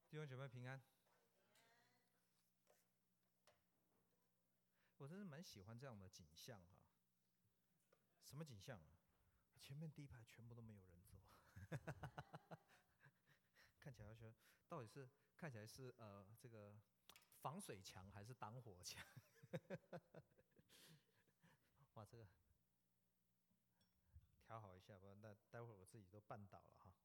弟兄姐妹平安。我真是蛮喜欢这样的景象哈。什么景象啊？前面第一排全部都没有人走，看起来说到底是看起来是这个防水墙还是挡火墙？哇，这个调好一下，不然待会儿我自己都绊倒了哈。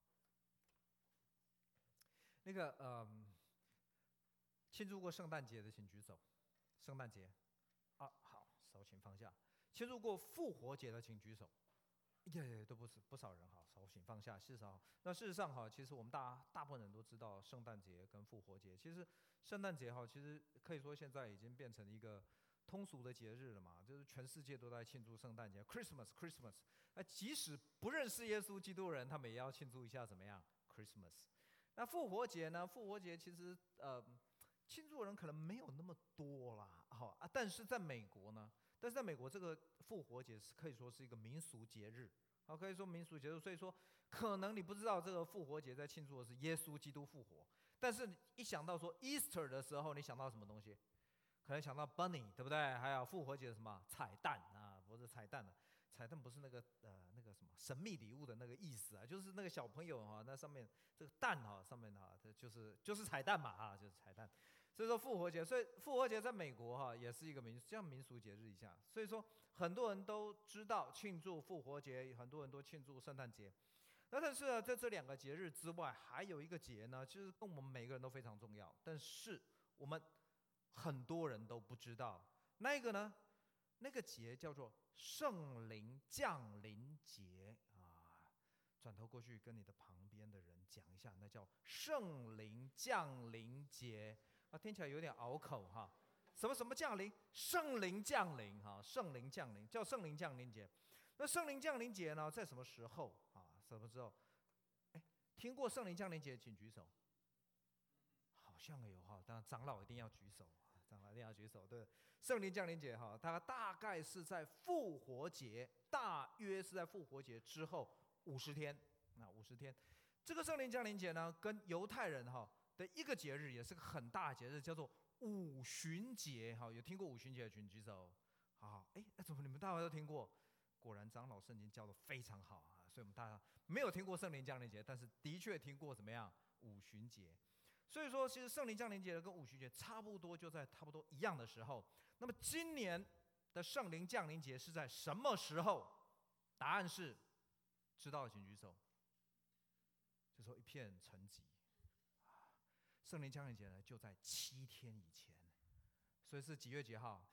那个庆祝过圣诞节的请举手。圣诞节啊，好，手请放下。庆祝过复活节的请举手。都不少人哈，手请放下。事实上哈，其实我们大部分人都知道圣诞节跟复活节。其实圣诞节哈，其实可以说现在已经变成一个通俗的节日了嘛，就是全世界都在庆祝圣诞节 ，Christmas。那即使不认识耶稣基督人，他们也要庆祝一下怎么样 Christmas。那复活节呢？复活节其实庆祝的人可能没有那么多啦，但是在美国呢？但是在美国，这个复活节是可以说是一个民俗节日，可以说民俗节日。所以说，可能你不知道这个复活节在庆祝的是耶稣基督复活，但是一想到说 Easter 的时候，你想到什么东西？可能想到 Bunny， 对不对？还有复活节的什么彩蛋啊？不是彩蛋的，彩蛋不是那个什么神秘礼物的那个意思啊，就是那个小朋友哈，那上面这个蛋哈，上面哈，就是彩蛋嘛啊，就是彩蛋。所以说复活节，所以复活节在美国哈也是一个像民俗节日一样。所以说很多人都知道庆祝复活节，很多人都庆祝圣诞节。那但是呢，在这两个节日之外，还有一个节呢，其实跟我们每个人都非常重要，但是我们很多人都不知道。那个呢，那个节叫做圣灵降临节啊。转头过去跟你的旁边的人讲一下，那叫圣灵降临节。听起来有点拗口哈，什么降临？圣灵降临哈，圣灵降临叫圣灵降临节。那圣灵降临节呢，在什么时候啊？什么时候？听过圣灵降临节，请举手。好像有哈，当然长老一定要举手，长老一定要举手。对，圣灵降临节哈，它大概是在复活节，大约是在复活节之后50天。那50天，这个圣灵降临节呢，跟犹太人哈的一个节日，也是个很大的节日，叫做五旬节。有听过五旬节的请举手。好，怎么你们大家都听过？果然长老圣经教的非常好啊，所以我们大家没有听过圣灵降临节，但是的确听过怎么样五旬节。所以说，其实圣灵降临节跟五旬节差不多，就在差不多一样的时候。那么今年的圣灵降临节是在什么时候？答案是，知道的请举手。这时候一片沉寂。圣灵降临节呢，就在7天以前，所以是几月几号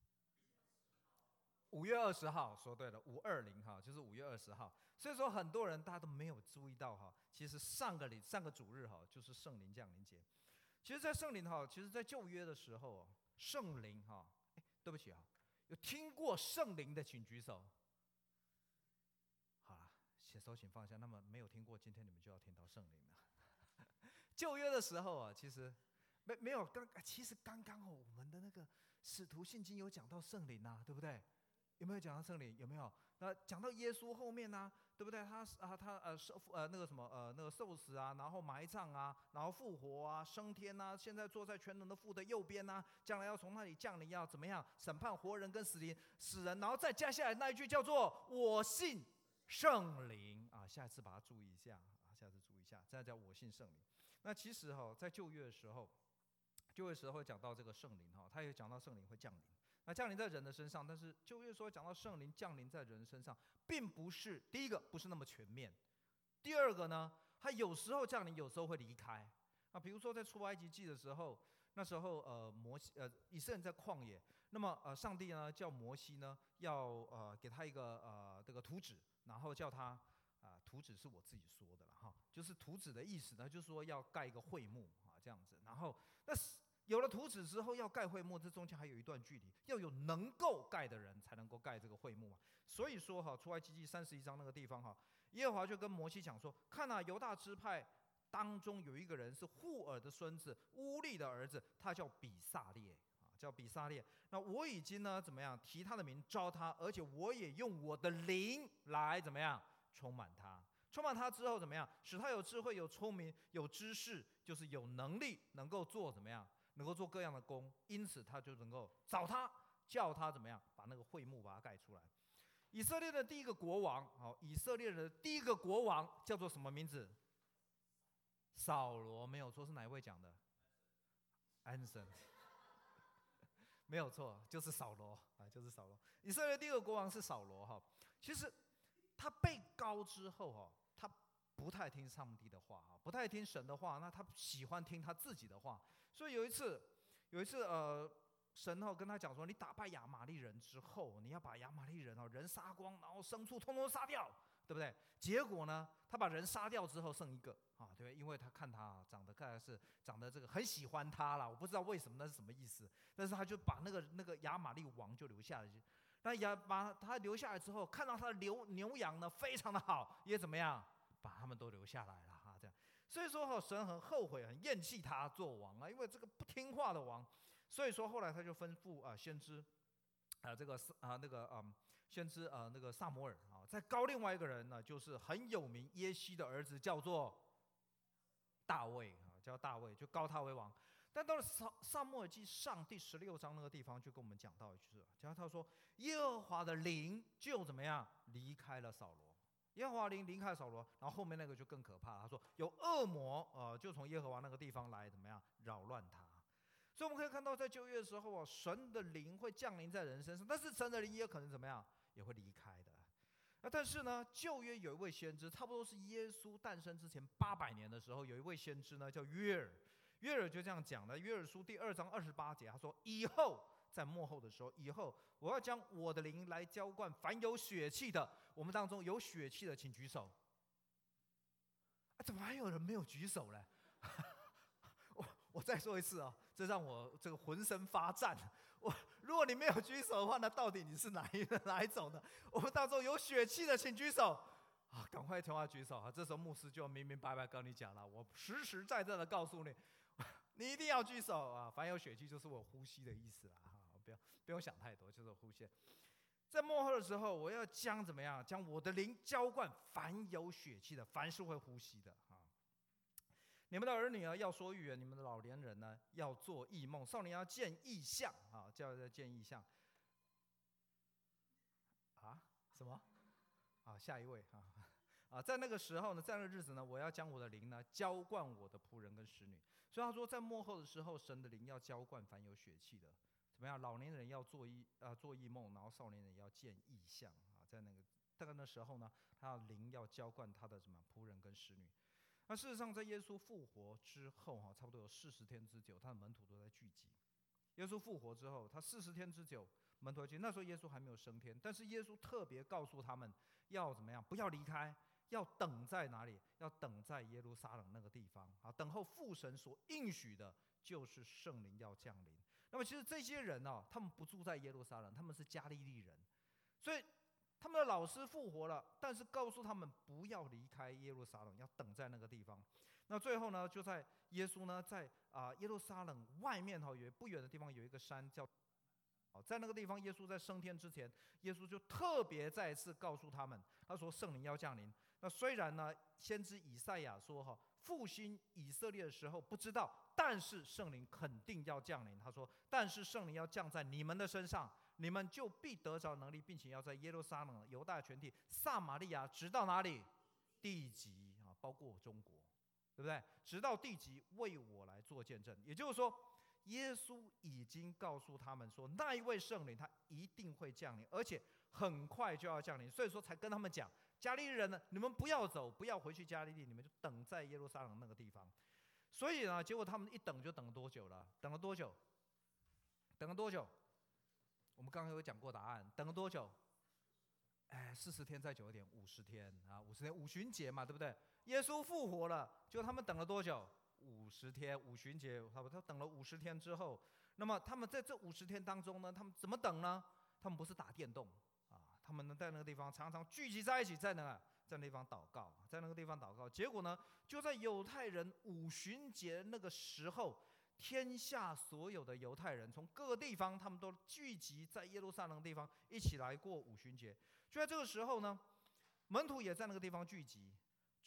？5月20号，说对了，520哈，就是5月20号。所以说很多人大家都没有注意到哈，其实上个主日哈，就是圣灵降临节。其实，在圣灵哈，其实在旧约的时候，圣灵哈，对不起啊，有听过圣灵的请举手。好了，手请放下。那么没有听过，今天你们就要听到圣灵了。旧约的时候啊，其实没有其实刚刚我们的那个使徒信经有讲到圣灵啊，对不对？有没有讲到圣灵？有没有？那讲到耶稣后面啊，对不对？他那个受死啊，然后埋葬啊，然后复活啊，升天啊，现在坐在全能的父的右边啊，将来要从那里降临，要怎么样审判活人跟死人，然后再加下来那一句叫做我信圣灵啊。下一次把它注意一下。下次注意一下，这样叫我信圣灵。那其实在旧约的时候讲到这个圣灵他也讲到圣灵会降临，那降临在人的身上。但是旧约说讲到圣灵降临在人身上，并不是第一个不是那么全面，第二个呢，他有时候降临，有时候会离开。比如说在出埃及记的时候，那时候以色列人在旷野，那么上帝呢叫摩西呢要给他一个这个图纸，然后叫他。图纸是我自己说的了哈，就是图纸的意思呢，就是说要盖一个会幕这样子。然后那有了图纸之后要盖会幕，这中间还有一段距离，要有能够盖的人才能够盖这个会幕嘛。所以说出埃及记31章那个地方耶和华就跟摩西讲说，看犹大支派当中有一个人是户尔的孙子乌利的儿子，他叫比撒列。那我已经呢怎么样提他的名招他，而且我也用我的灵来怎么样充满他。 充满他之后怎么样？使他有智慧、有聪明、有知识，就是有能力，能够做怎么样？能够做各样的工。因此他就能够找他，叫他怎么样？把那个会幕把它盖出来。以色列的第一个国王，以色列的第一个国王叫做什么名字？扫罗，没有错。是哪一位讲的？安神，没有错，就是扫罗啊，就是扫罗。以色列第一个国王是扫罗哈。其实他被膏之后他不太听上帝的话不太听神的话，那他喜欢听他自己的话。所以有一次神跟他讲说，你打败亚玛力人之后，你要把亚玛力人人杀光，然后牲畜通通杀掉，对不对？结果呢，他把人杀掉之后剩一个对，因为他看他长得这个很喜欢他啦，我不知道为什么，那是什么意思？但是他就把那个亚玛力王就留下来。那把他留下来之后，看到他的牛羊呢非常的好，也怎么样，把他们都留下来了这样。所以说神很后悔，很厌弃他做王因为这个不听话的王。所以说后来他就吩咐先知先知那个撒母耳再膏另外一个人呢，就是很有名耶西的儿子，叫做大卫叫大卫，就膏他为王。但到了撒母耳记上第16章那个地方，就跟我们讲到一句，讲他说耶和华的灵就怎么样离开了扫罗。耶和华灵离开了扫罗，然后后面那个就更可怕，他说有恶魔就从耶和华那个地方来怎么样扰乱他。所以我们可以看到，在旧约的时候神的灵会降临在人身上，但是神的灵也可能怎么样，也会离开的。但是呢，旧约有一位先知，差不多是耶稣诞生之前800年的时候，有一位先知呢叫约珥。约珥就这样讲的，约珥书第2章28节，他说：以后在末后的时候，以后我要将我的灵来浇灌凡有血气的。我们当中有血气的，请举手。怎么还有人没有举手呢？我再说一次这让我这个浑身发颤。如果你没有举手的话，那到底你是哪一种呢？我们当中有血气的，请举手。赶快听话举手这时候牧师就明明白白跟你讲了，我实实在在的告诉你，你一定要举手凡有血气就是我呼吸的意思不用想太多，就是我呼吸。在末后的时候，我要将怎么样？将我的灵浇灌凡有血气的，凡是会呼吸的你们的儿女要说预言，你们的老年人呢要做异梦，少年要见异象叫见异象什么下一位在那个时候呢，在那个日子呢，我要将我的灵呢浇灌我的仆人跟使女。所以他说，在末后的时候，神的灵要浇灌凡有血气的，怎么样？老年人要做异梦，然后少年人要见异象在大概那时候呢，他的灵要浇灌他的什么仆人跟使女。那事实上，在耶稣复活之后差不多有40天之久，他的门徒都在聚集。耶稣复活之后，他40天之久，门徒在聚集。那时候耶稣还没有升天，但是耶稣特别告诉他们要怎么样？不要离开，要等在哪里？要等在耶路撒冷那个地方等候父神所应许的，就是圣灵要降临。那么其实这些人他们不住在耶路撒冷，他们是加利利人，所以他们的老师复活了，但是告诉他们不要离开耶路撒冷，要等在那个地方。那最后呢，就在耶稣呢，在耶路撒冷外面有不远的地方有一个山叫在那个地方，耶稣在升天之前，耶稣就特别再一次告诉他们，他说圣灵要降临。那虽然呢，先知以赛亚说复兴以色列的时候不知道，但是圣灵肯定要降临。他说，但是圣灵要降在你们的身上，你们就必得着能力，并且要在耶路撒冷、犹大全体、撒玛利亚，直到哪里？地极包括中国，对不对？直到地极，为我来做见证。也就是说，耶稣已经告诉他们说，那一位圣灵他一定会降临，而且很快就要降临。所以说才跟他们讲，加利利人呢，你们不要走，不要回去加利利，你们就等在耶路撒冷那个地方。所以呢，结果他们一等就等了多久了？等了多久？我们刚刚有讲过答案，等了多久？40天再久一点，50天50天，五旬节嘛，对不对？耶稣复活了，就他们等了多久？50天，五旬节，他等了50天之后，那么他们在这50天当中呢，他们怎么等呢？他们不是打电动他们呢在那个地方常常聚集在一起，在那个地方祷告，结果呢，就在犹太人五旬节那个时候，天下所有的犹太人从各个地方，他们都聚集在耶路撒冷的地方，一起来过五旬节。就在这个时候呢，门徒也在那个地方聚集。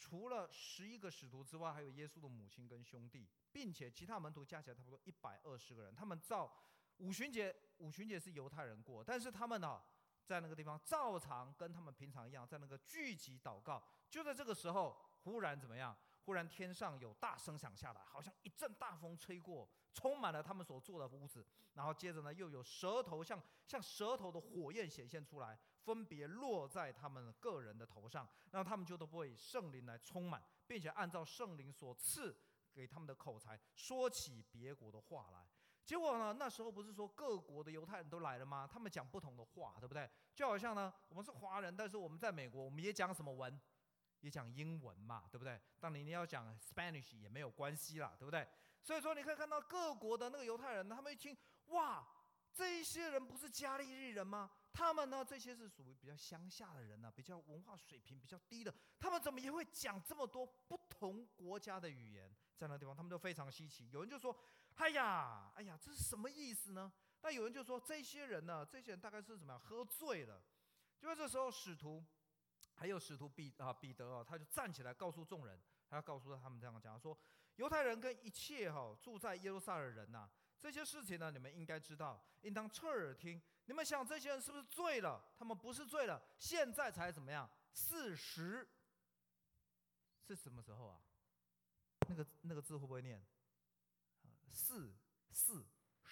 除了11个使徒之外，还有耶稣的母亲跟兄弟，并且其他门徒加起来差不多120个人。他们照五旬节是犹太人过，但是他们在那个地方照常跟他们平常一样，在那个聚集祷告。就在这个时候，忽然怎么样？忽然天上有大声响下来，好像一阵大风吹过，充满了他们所住的屋子。然后接着呢，又有舌头像舌头的火焰显现出来，分别落在他们个人的头上，然后他们就都被圣灵来充满，并且按照圣灵所赐给他们的口才，说起别国的话来。结果呢，那时候不是说各国的犹太人都来了吗？他们讲不同的话，对不对？就好像呢，我们是华人，但是我们在美国，我们也讲什么文？也讲英文嘛，对不对？当你要讲 Spanish 也没有关系啦，对不对？所以说你可以看到各国的那个犹太人，他们一听，哇，这一些人不是加利利人吗？他们呢，这些是属于比较乡下的人比较文化水平比较低的，他们怎么也会讲这么多不同国家的语言？在那地方，他们就非常稀奇。有人就说，哎呀，这是什么意思呢？那有人就说，这些人大概是怎么样喝醉了？就在这时候，还有使徒彼得他就站起来告诉众人，他告诉他们这样讲说：犹太人跟一切住在耶路撒冷人这些事情呢，你们应该知道，应当侧耳听。你们想这些人是不是醉了？他们不是醉了，现在才怎么样？40是什么时候啊？那个字会不会念？40，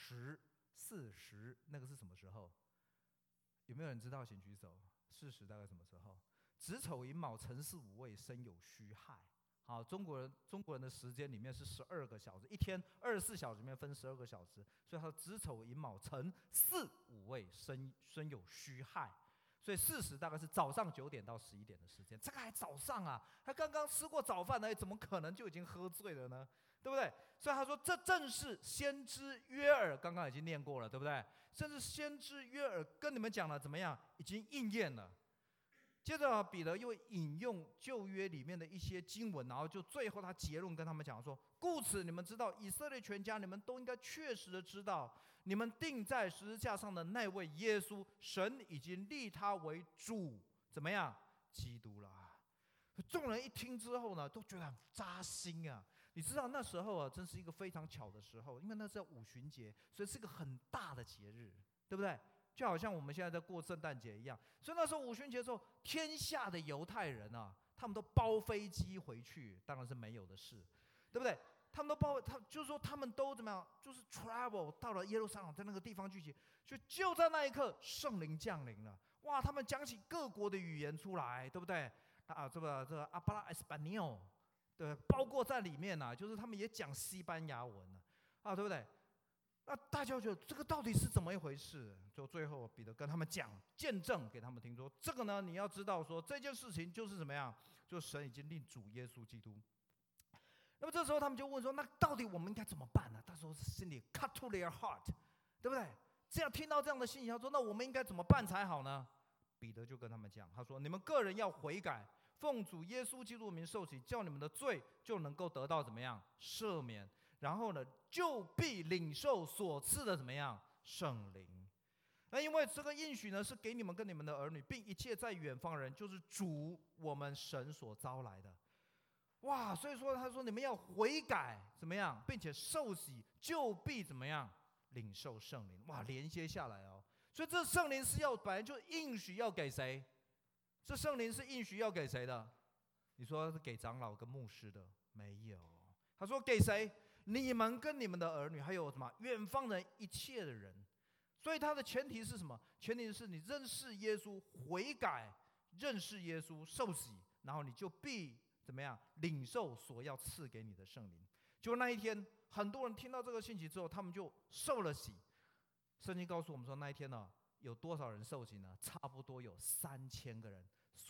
那个是什么时候？有没有人知道？请举手。40大概什么时候？子丑寅卯辰巳午未申酉戌亥。好，中国人的时间里面是12个小时，一天24小时里面分12个小时，所以它子丑寅卯辰巳午未申酉戌亥，所以40大概是早上9点到11点的时间。这个还早上啊，他刚刚吃过早饭呢，怎么可能就已经喝醉了呢？对不对？所以他说，这正是先知约珥刚刚已经念过了，对不对？甚至先知约珥跟你们讲了怎么样，已经应验了。接着彼得又引用旧约里面的一些经文，然后就最后他结论跟他们讲说：故此你们知道，以色列全家，你们都应该确实的知道，你们钉在十字架上的那位耶稣，神已经立他为主，怎么样？基督了。众人一听之后呢，都觉得很扎心啊。你知道那时候真是一个非常巧的时候，因为那是五旬节，所以是一个很大的节日，对不对？就好像我们现在在过圣诞节一样。所以那时候五旬节的时候，天下的犹太人他们都包飞机回去，当然是没有的事，对不对？他们就是说他们都怎么样，就是 travel 到了耶路撒冷，在那个地方聚集，就在那一刻，圣灵降临了。哇，他们讲起各国的语言出来，对不对？这个阿巴拉埃斯巴尼奥，对，包括在里面就是他们也讲西班牙文对不对？那大家觉得这个到底是怎么一回事？就最后彼得跟他们讲，见证给他们听说，这个呢，你要知道说这件事情就是怎么样，就神已经立主耶稣基督。那么这时候他们就问说，那到底我们应该怎么办呢？那时候心里 cut to their heart， 对不对？这样听到这样的信息，他说，那我们应该怎么办才好呢？彼得就跟他们讲，他说，你们个人要悔改，奉主耶稣基督的名受洗，叫你们的罪就能够得到怎么样赦免。然后呢，就必领受所赐的怎么样圣灵。那因为这个应许呢，是给你们跟你们的儿女，并一切在远方人，就是主我们神所招来的。哇，所以说他说你们要悔改怎么样，并且受洗，就必怎么样领受圣灵。哇，连接下来所以这圣灵是本来就应许要给谁？这圣灵是应许要给谁的？你说是给长老跟牧师的？没有，他说给谁？你们跟你们的儿女，还有什么远方人一切的人。所以他的前提是什么？前提是你认识耶稣，悔改，认识耶稣，受洗，然后你就必怎么样领受所要赐给你的圣灵。就那一天，很多人听到这个信息之后，他们就受了洗。圣经告诉我们说，那一天有多少人受洗呢？差不多有3000个人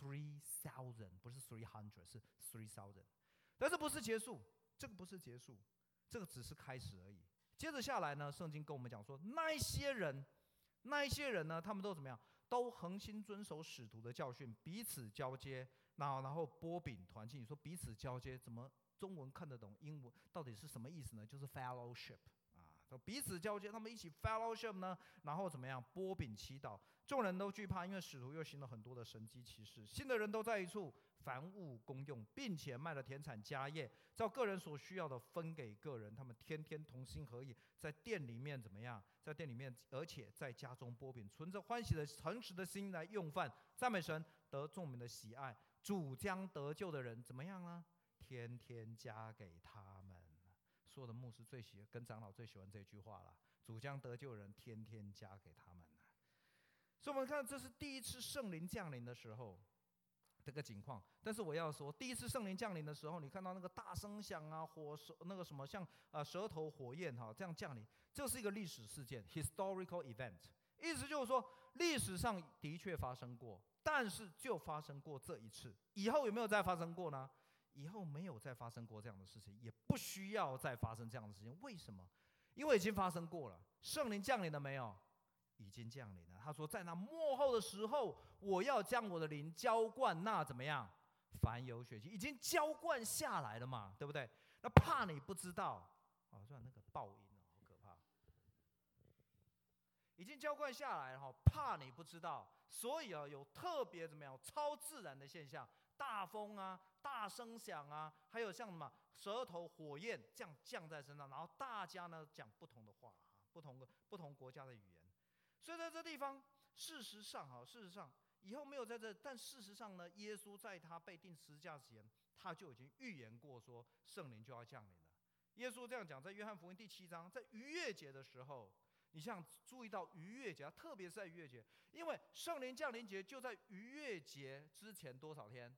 ，3000 不是300，是3000。但是不是结束？这个不是结束。这个只是开始而已。接着下来呢，圣经跟我们讲说，那一些人呢，他们都怎么样？都恒心遵守使徒的教训，彼此交接，然后擘饼团契。你说彼此交接，怎么中文看得懂？英文到底是什么意思呢？就是 fellowship 彼此交接，他们一起 fellowship 呢，然后怎么样？擘饼祈祷，众人都惧怕，因为使徒又行了很多的神迹奇事。信的人都在一处凡物公用，并且卖了田产家业，照个人所需要的分给个人。他们天天同心合意，在店里面怎么样？在店里面，而且在家中剥饼，存着欢喜的诚实的心来用饭，赞美神，得众民的喜爱。主将得救的人怎么样呢？天天加给他们。所有的牧师跟长老最喜欢这句话了：主将得救的人天天加给他们。所以我们看，这是第一次圣灵降临的时候这个情况。但是我要说，第一次圣灵降临的时候，你看到那个大声响啊，那个什么像舌头火焰这样降临，这是一个历史事件 （historical event）。意思就是说，历史上的确发生过，但是就发生过这一次。以后有没有再发生过呢？以后没有再发生过这样的事情，也不需要再发生这样的事情。为什么？因为已经发生过了。圣灵降临了没有？已经降临了。他说，在那末后的时候，我要将我的灵浇灌那怎么样？凡有血气，已经浇灌下来了嘛，对不对？那怕你不知道算那个爆音好可怕。已经浇灌下来了，怕你不知道。所以有特别怎么样超自然的现象，大风啊，大声响啊，还有像什么舌头火焰这样降在身上，然后大家呢讲不同的话，不同国家的语言。所以在这地方，事实上以后没有在这，但事实上呢，耶稣在他被钉十字架前，他就已经预言过说圣灵就要降临了。耶稣这样讲，在约翰福音第7章，在逾越节的时候，你像注意到逾越节，特别是在逾越节，因为圣灵降临节就在逾越节之前多少天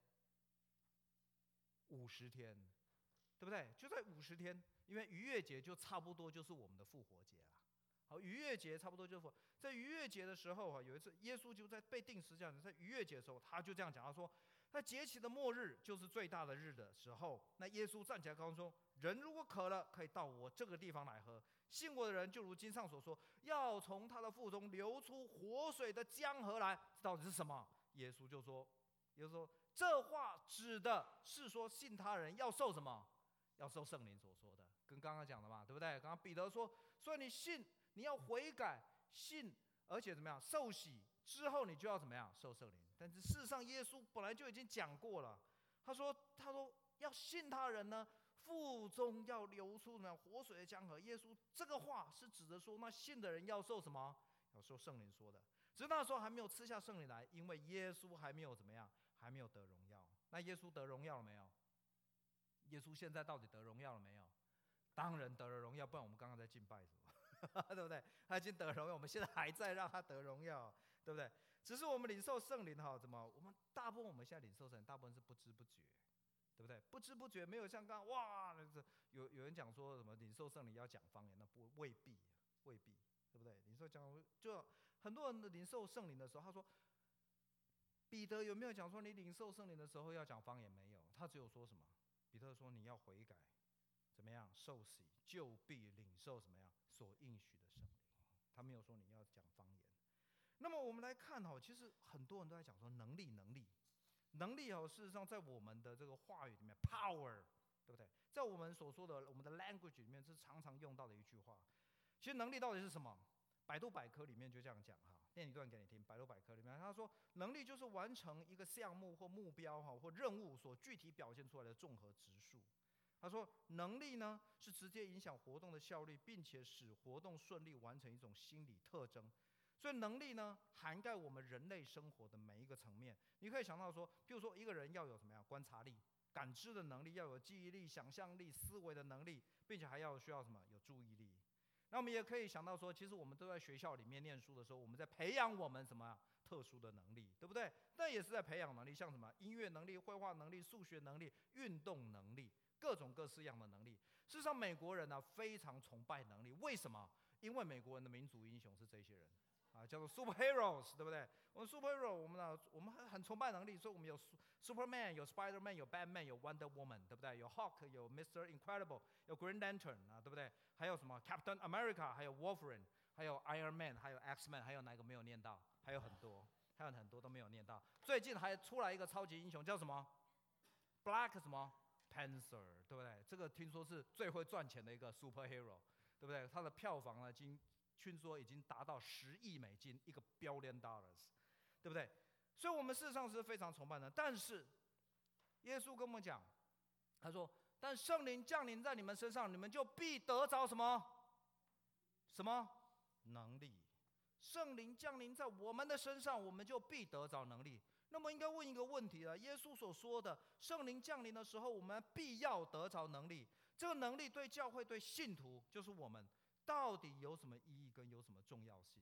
？50天，对不对？就在50天，因为逾越节就差不多就是我们的复活节了。好，逾越节差不多就是在逾越节的时候有一次耶稣就在被钉十字架，在逾越节的时候，他就这样讲，他说，在节期的末日，就是最大的日的时候，那耶稣站起来告诉说，人如果渴了，可以到我这个地方来喝。信我的人，就如经上所说，要从他的腹中流出活水的江河来。这到底是什么？耶稣就说，这话指的是说，信他人要受什么？要受圣灵所说的，跟刚刚讲的嘛，对不对？刚刚彼得说，所以你信，你要悔改，信，而且怎么样？受洗之后，你就要怎么样？受圣灵。但是事实上，耶稣本来就已经讲过了，他说要信他人呢，腹中要流出什么活水的江河。耶稣这个话是指着说，那信的人要受什么？要受圣灵说的。只是那时候还没有吃下圣灵来，因为耶稣还没有怎么样，还没有得荣耀。那耶稣得荣耀了没有？耶稣现在到底得荣耀了没有？当然得了荣耀，不然我们刚刚在敬拜什么？对不对？他已经得荣耀，我们现在还在让他得荣耀，对不对？只是我们领受圣灵怎么？我们大部分我们现在领受圣灵，大部分是不知不觉，对不对？不知不觉，没有像刚刚哇，有人讲说什么领受圣灵要讲方言，那未必，对不对？领受讲就很多人的领受圣灵的时候，他说彼得有没有讲说你领受圣灵的时候要讲方言？没有，他只有说什么？彼得说你要悔改，怎么样受洗，就必领受什么样所应许的圣灵。他没有说你要讲方言。那么我们来看其实很多人都在讲说能力，事实上在我们的这个话语里面 ，power， 对不对？在我们所说的我们的 language 里面是常常用到的一句话。其实能力到底是什么？百度百科里面就这样讲念一段给你听。百度百科里面他说，能力就是完成一个项目或目标或任务所具体表现出来的综合值数。他说，能力呢是直接影响活动的效率，并且使活动顺利完成一种心理特征。所以能力呢涵盖我们人类生活的每一个层面。你可以想到说，譬如说一个人要有什么样观察力、感知的能力，要有记忆力、想象力、思维的能力，并且还需要什么？有注意力。那我们也可以想到说，其实我们都在学校里面念书的时候，我们在培养我们什么特殊的能力，对不对？那也是在培养能力，像什么音乐能力、绘画能力、数学能力、运动能力，各种各式样的能力。事实上，美国人非常崇拜能力，为什么？因为美国人的民族英雄是这些人叫做 superheroes， 对不对？我们 superhero， 我们很崇拜能力，所以我们有 Superman， 有 Spider-Man， 有 Batman， 有 Wonder Woman， 对不对？有 Hulk， 有 Mr. Incredible， 有 Green Lantern 对不对？还有什么 Captain America， 还有 Wolverine， 还有 Iron Man， 还有 X-Men， 还有哪个没有念到？还有很多都没有念到。最近还出来一个超级英雄叫什么 ？Black 什么 Panther， 对不对？这个听说是最会赚钱的一个 superhero， 对不对？他的票房呢，听说已经达到10亿美金，一个 billion dollars， 对不对？所以我们事实上是非常崇拜的。但是耶稣跟我们讲，他说：“但圣灵降临在你们身上，你们就必得着什么？什么能力？圣灵降临在我们的身上，我们就必得着能力。那么应该问一个问题了：耶稣所说的圣灵降临的时候，我们必要得着能力，这个能力对教会、对信徒，就是我们，到底有什么意义跟有什么重要性？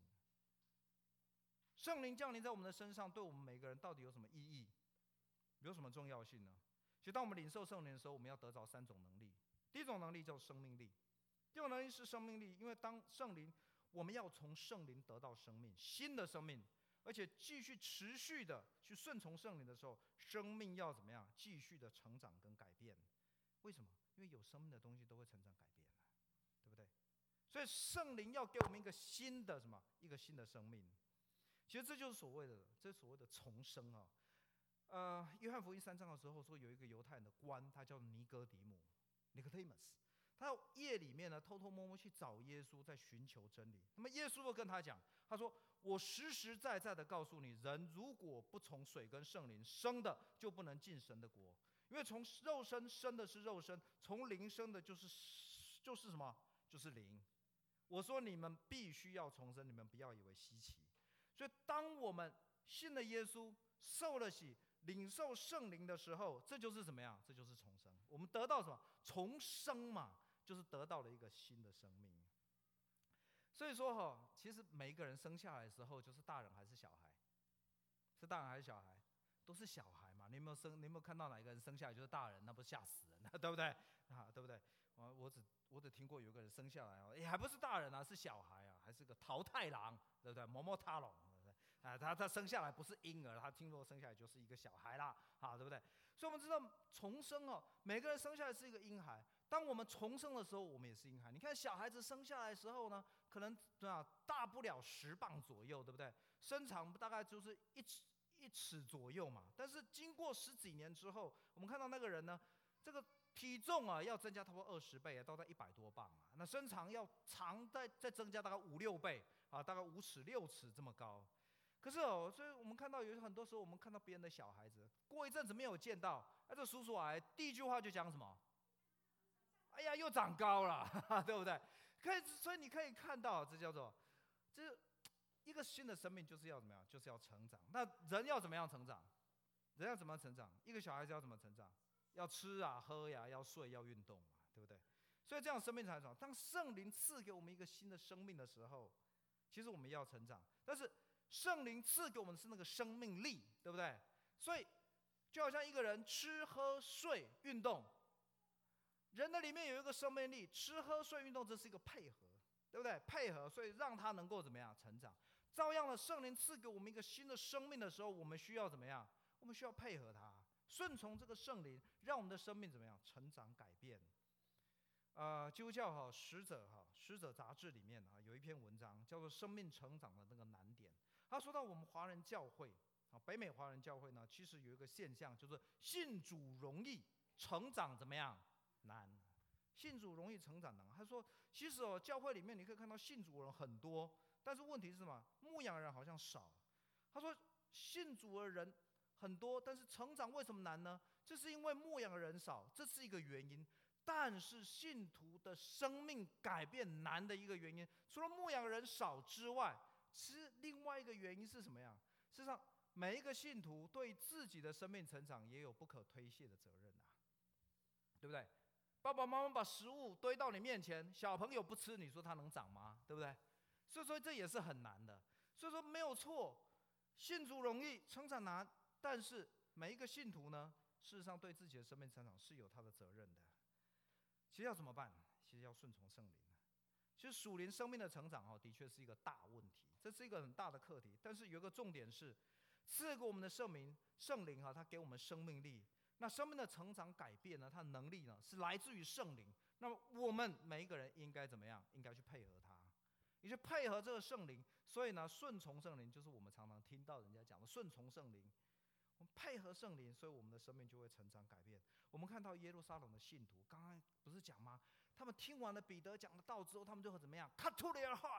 圣灵降临在我们的身上，对我们每个人到底有什么意义？有什么重要性呢？其实，当我们领受圣灵的时候，我们要得着3种能力。第一种能力叫生命力，第二种能力是生命力，因为当圣灵，我们要从圣灵得到生命，新的生命，而且继续持续的去顺从圣灵的时候，生命要怎么样？继续的成长跟改变。为什么？因为有生命的东西都会成长改变，对不对？所以圣灵要给我们一个新的什么？一个新的生命。其实这就是所谓的重生啊。约翰福音3章的时候说，有一个犹太人的官，他叫尼哥底母 （Nicodemus）， 他夜里面呢偷偷摸摸去找耶稣，在寻求真理。那么耶稣就跟他讲，他说：“我实实在在的告诉你，人如果不从水跟圣灵生的，就不能进神的国。因为从肉身生的是肉身，从灵生的就是什么？就是灵。我说你们必须要重生，你们不要以为稀奇。所以当我们信了耶稣，受了洗，领受圣灵的时候，这就是怎么样？这就是重生。我们得到什么？重生嘛，就是得到了一个新的生命。所以说其实每一个人生下来的时候，就是大人还是小孩？是大人还是小孩？都是小孩嘛。你有没有看到哪一个人生下来就是大人？那不是吓死人了，对不对？对不对？我只听过有个人生下来还不是大人啊，是小孩啊，还是个桃太郎，对不对？摩摩塔龙。他生下来不是婴儿，他听说生下来就是一个小孩啦，对不对？所以我们知道重生每个人生下来是一个婴孩。当我们重生的时候，我们也是婴孩。你看小孩子生下来的时候呢，可能大不了10磅左右，对不对？身长大概就是一尺左右嘛。但是经过10几年之后，我们看到那个人呢，这个体重要增加差不多20倍，到达100多磅啊。那身长要再增加大概5、6倍大概5尺、6尺这么高。可是所以我们看到有很多时候，我们看到别人的小孩子，过一阵子没有见到，这叔叔第一句话就讲什么？哎呀，又长高了，对不对？所以你可以看到，这叫做这一个新的生命，就是要怎么样？就是要成长。那人要怎么样成长？人要怎么样成长？一个小孩子要怎么成长？要吃喝呀，要睡，要运动嘛，对不对？所以这样生命才成长。当圣灵赐给我们一个新的生命的时候，其实我们要成长，但是圣灵赐给我们的是那个生命力，对不对？所以就好像一个人吃喝睡运动，人的里面有一个生命力，吃喝睡运动，这是一个配合，对不对？配合，所以让他能够怎么样成长？照样的，圣灵赐给我们一个新的生命的时候，我们需要怎么样？我们需要配合他，顺从这个圣灵，让我们的生命怎么样成长改变？基督教使者杂志里面有一篇文章叫做《生命成长的那个难点》。他说到我们华人教会北美华人教会呢，其实有一个现象，就是信主容易，成长怎么样难？信主容易，成长难。他说，其实教会里面你可以看到信主的人很多，但是问题是什么？牧养人好像少。他说，信主的人很多，但是成长为什么难呢？这是因为牧养的人少，这是一个原因。但是信徒的生命改变难的一个原因，除了牧养人少之外，其实另外一个原因是什么呀？事实上，每一个信徒对自己的生命成长也有不可推卸的责任对不对？爸爸妈妈把食物堆到你面前，小朋友不吃，你说他能长吗？对不对？所以说这也是很难的。所以说没有错，信主容易，成长难。但是每一个信徒呢，事实上对自己的生命成长是有他的责任的。其实要怎么办？其实要顺从圣灵。其实属灵生命的成长的确是一个大问题，这是一个很大的课题。但是有一个重点是，赐给我们的圣灵他给我们生命力。那生命的成长改变呢，它的能力呢是来自于圣灵。那么我们每一个人应该怎么样？应该去配合他，你去配合这个圣灵。所以呢，顺从圣灵就是我们常常听到人家讲的顺从圣灵。我们配合圣灵，所以我们的生命就会成长改变。我们看到耶路撒冷的信徒，刚刚不是讲吗？他们听完了彼得讲的道之后，他们就会怎么样 ？Cut to their heart，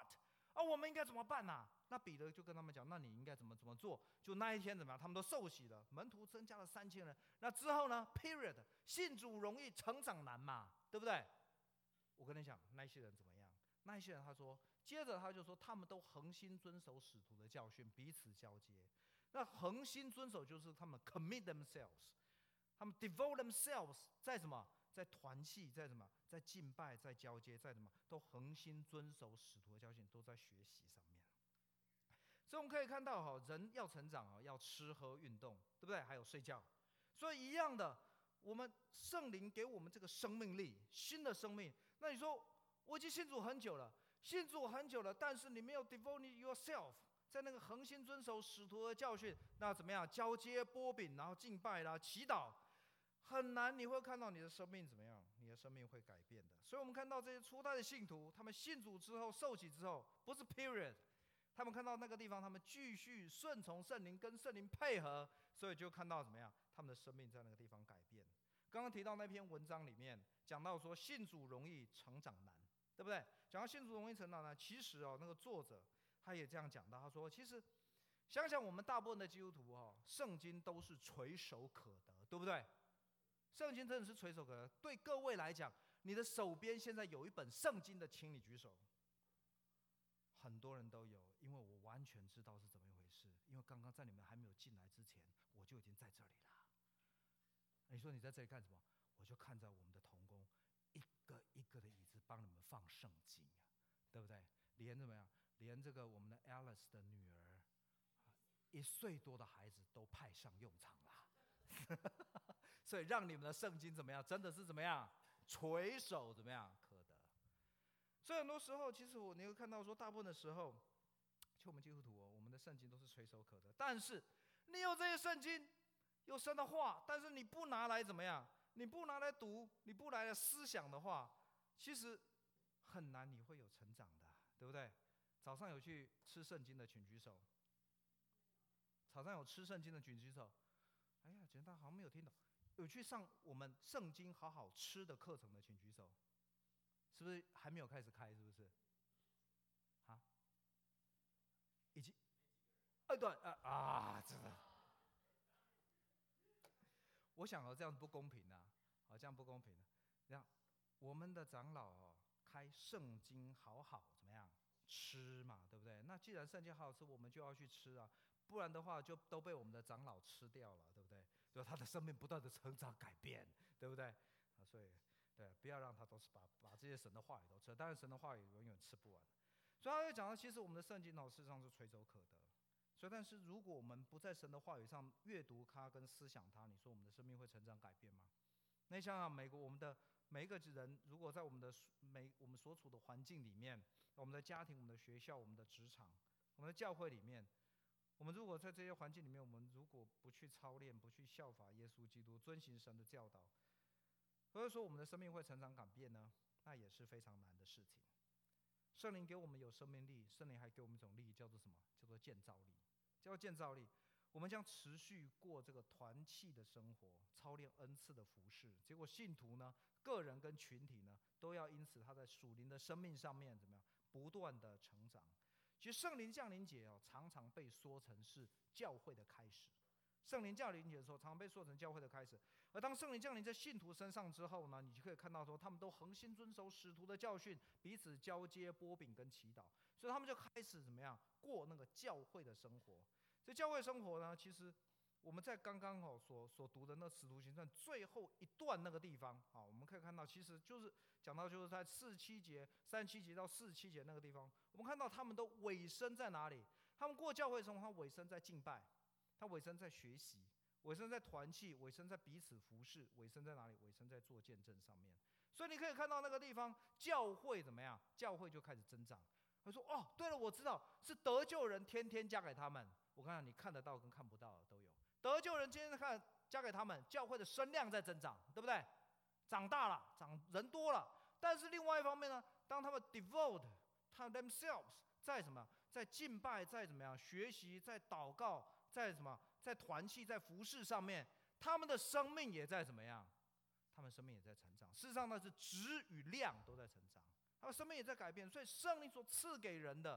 我们应该怎么办啊？那彼得就跟他们讲，那你应该怎么做？就那一天怎么样？他们都受洗了，门徒增加了3000人。那之后呢 ？Period， 信主容易，成长难嘛，对不对？我跟你讲，那些人怎么样？那些人他说，接着他就说，他们都恒心遵守使徒的教训，彼此交接。那恒心遵守就是他们 commit themselves， 他们 devote themselves， 在什么？在团契，在什么？在敬拜，在交接，在什么？都恒心遵守使徒的教训，都在学习上面。所以我们可以看到，人要成长，要吃喝运动，对不对？还有睡觉。所以一样的，我们圣灵给我们这个生命力，新的生命。那你说，我已经信主很久了，但是你没有 devote yourself， 在那个恒心遵守使徒的教训，那怎么样？交接、擘饼，然后敬拜啦、祈祷，很难。你会看到你的生命怎么样？你的生命会改变的。所以我们看到这些初代的信徒，他们信主之后、受洗之后，不是 period。他们看到那个地方，他们继续顺从圣灵，跟圣灵配合，所以就看到怎么样，他们的生命在那个地方改变。刚刚提到那篇文章里面讲到说，信主容易，成长难，对不对？讲到信主容易，成长难，其实那个作者他也这样讲到，他说，其实想想我们大部分的基督徒圣经都是垂手可得，对不对？圣经真的是垂手可得。对各位来讲，你的手边现在有一本圣经的，请你举手。很多人都有，因为我完全知道是怎么一回事。因为刚刚在你们还没有进来之前，我就已经在这里了。你说你在这里干什么？我就看在我们的同工一个一个的椅子帮你们放圣经，对不对？连怎么样？连这个我们的 Alice 的女儿，1岁多的孩子都派上用场了。所以让你们的圣经怎么样？真的是怎么样？垂手怎么样？可得。所以很多时候，其实你会看到说，大部分的时候，就我们基督徒我们的圣经都是垂手可得。但是你有这些圣经，有神的话，但是你不拿来怎么样？你不拿来读，你不拿来思想的话，其实很难你会有成长的，对不对？早上有去吃圣经的请举手。早上有吃圣经的请举手。哎呀，觉得好像没有听懂。有去上我们圣经好好吃的课程的请举手。是不是还没有开始开？是不是？已经对真的。我想这样不公平啊，这样不公平。这样，我们的长老开圣经好好怎么样吃嘛，对不对？那既然圣经好好吃，我们就要去吃啊，不然的话就都被我们的长老吃掉了，对不对？就他的生命不断的成长改变，对不对？所以。对，不要让他都是把这些神的话语都吃，当然神的话语永远吃不完。所以他就讲到，其实我们的圣经事实上是垂手可得。所以，但是如果我们不在神的话语上阅读它跟思想它，你说我们的生命会成长改变吗？那你想想，我们的每一个人，如果在我们所处的环境里面，我们的家庭、我们的学校、我们的职场、我们的教会里面，我们如果在这些环境里面，我们如果不去操练、不去效法耶稣基督，遵行神的教导，所以说我们的生命会成长改变呢，那也是非常难的事情。圣灵给我们有生命力，圣灵还给我们一种力，叫做什么？叫做建造力。叫做建造力，我们将持续过这个团契的生活，操练恩赐的服事。结果信徒呢，个人跟群体呢，都要因此他在属灵的生命上面怎么样，不断的成长。其实圣灵降临节常常被说成是教会的开始。圣灵降临节的时候，常常被说成教会的开始。而当圣灵降临在信徒身上之后呢，你就可以看到说，他们都恒心遵守使徒的教训，彼此交接、擘饼跟祈祷，所以他们就开始怎么样过那个教会的生活。这教会生活呢，其实我们在刚刚所读的那使徒行传最后一段那个地方我们可以看到，其实就是讲到就是在37节到47节那个地方，我们看到他们都委身在哪里？他们过教会生活，他委身在敬拜，他委身在学习，委身在团契，委身在彼此服侍，委身在哪里？委身在做见证上面。所以你可以看到那个地方，教会怎么样？教会就开始增长。他说：“哦，对了，我知道是得救人天天加给他们。我看你看得到跟看不到的都有。得救人天天加给他们，教会的声量在增长，对不对？长大了，人多了。但是另外一方面呢，当他们 devote 他 themselves 在什么？在敬拜，在怎么样学习，在祷告，在什么？在团契，在服事上面，他们的生命也在怎么样？他们生命也在成长。事实上呢，是质与量都在成长，他们生命也在改变。所以圣灵所赐给人的，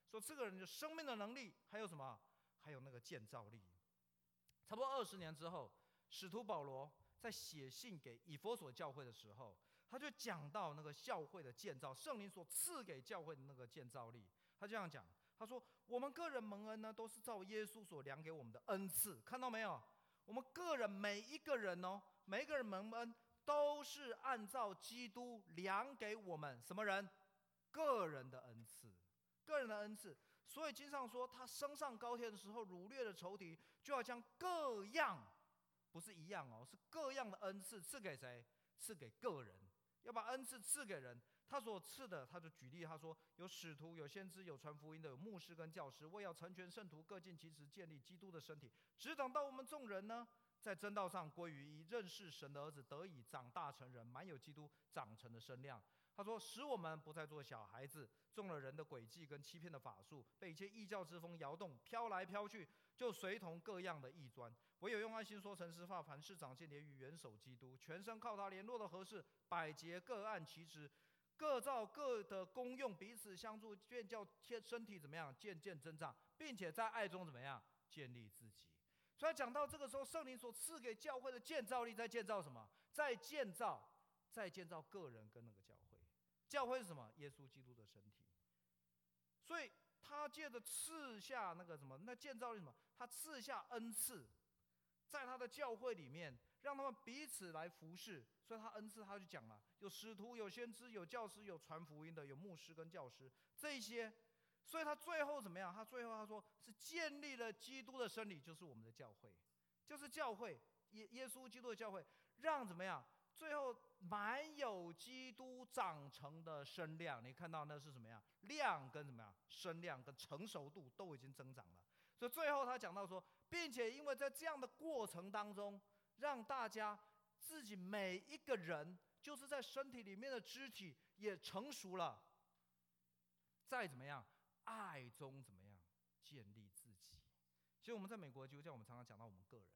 说这个人的生命的能力，还有什么？还有那个建造力。差不多20年之后，使徒保罗在写信给以弗所教会的时候，他就讲到那个教会的建造，圣灵所赐给教会的那个建造力。他这样讲，他说：“我们个人蒙恩呢，都是照耶稣所量给我们的恩赐。看到没有？我们个人每一个人哦，每一个人蒙恩都是按照基督量给我们什么人？个人的恩赐，个人的恩赐。所以经上说，他升上高天的时候，掳掠的仇敌就要将各样，不是一样哦，是各样的恩赐赐给谁？赐给个人。要把恩赐赐给人，他所赐的，他就举例，他说有使徒，有先知，有传福音的，有牧师跟教师，为要成全圣徒，各尽其职，建立基督的身体。只等到我们众人呢，在真道上归于一，认识神的儿子，得以长大成人，满有基督长成的身量。他说，使我们不再做小孩子，中了人的诡计跟欺骗的法术，被一切异教之风摇动，飘来飘去，就随同各样的异端。唯有用爱心说诚实话，凡事长进，连于元首基督，全身靠他联络的合适，百节各按其职，各照各的功用，彼此相助，便叫身体怎么样，渐渐增长，并且在爱中怎么样，建立自己。所以讲到这个时候，圣灵所赐给教会的建造力，在建造什么？在建造个人跟那个教会。教会是什么？耶稣基督的身体。所以他借着赐下那个什么，那建造力什么？他赐下恩赐，在他的教会里面，让他们彼此来服侍。所以他恩赐，他就讲了，有使徒，有先知，有教师，有传福音的，有牧师跟教师，这些。所以他最后怎么样？他最后他说是建立了基督的身体，就是我们的教会，就是教会耶稣基督的教会，让怎么样？最后满有基督长成的身量。你看到那是什么样？量跟什么样？身量跟成熟度都已经增长了。所以最后他讲到说，并且因为在这样的过程当中，让大家自己每一个人，就是在身体里面的肢体也成熟了，再怎么样，爱中怎么样建立自己。所以我们在美国基督教，我们常常讲到我们个人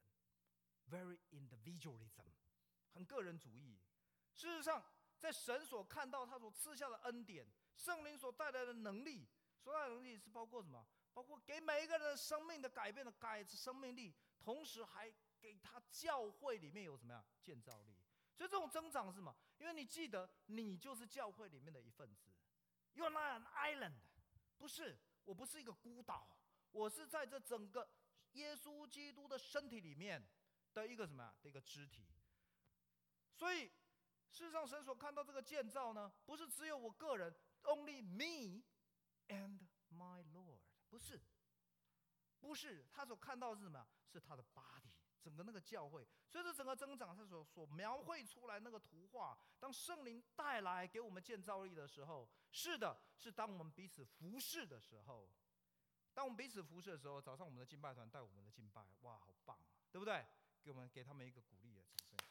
，very individualism。很个人主义。事实上，在神所看到他所赐下的恩典，圣灵所带来的能力，所带来的能力是包括什么？包括给每一个人生命的改变的生命力，同时还给他教会里面有什么样建造力。所以这种增长是什么？因为你记得，你就是教会里面的一份子。You are not an island， 不是，我不是一个孤岛，我是在这整个耶稣基督的身体里面的一个什么样的一个肢体。所以，事实上，神所看到这个建造呢，不是只有我个人 ，only me and my Lord， 不是，不是，他所看到的是什么？是他的 body， 整个那个教会。所以，这整个增长，他所描绘出来那个图画，当圣灵带来给我们建造力的时候，是的，是当我们彼此服侍的时候。当我们彼此服侍的时候，早上我们的敬拜团带我们的敬拜，哇，好棒啊，对不对？给他们一个鼓励的掌声。